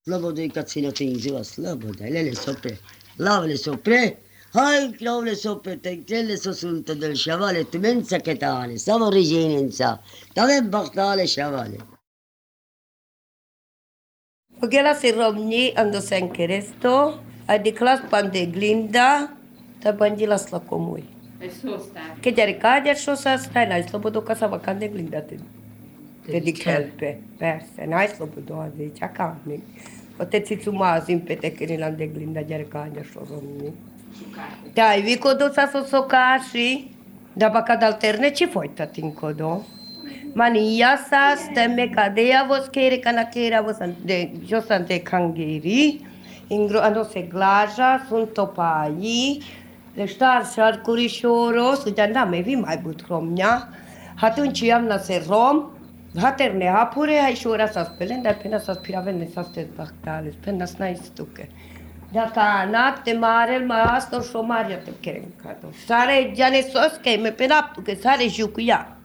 Slobodoj kad si na tim ziva, slobodaj, lele sopre, lavele sopre, hai lavele sopre, te quelle sunt del sciavale, tu mensa che tale, stavo reginenza, dove bachtale sciavale. Ogela si romni ando senkeresto, a di klas pande glinda, ta bandila slakomui. Che già ricade cosa stai, na slobodo casa vacante glinda te. Te di kelpe, perse, na slobodo a di čakani. Oteți sumazi în pete că ne de glinda già ricade so romni. Dai, vi codo sa so sokashi, da bacad alterne ci foi tatin codo. Mania sa stemme cadea vos kere canachera vos de josante kangeri. Ingro ano se glaja sunt topai. Le ștar șar curișoro, să te-am mai vi mai but romnia. Atunci am na se rom, haterne hapure hai șora sa spelen, dar pena sa spiravene sa stes bactales, pena snai stuke. Dacă anate mare, ma asta o șomaria te keren cado. Sare giane soske, me penaptu, că sare jucuia.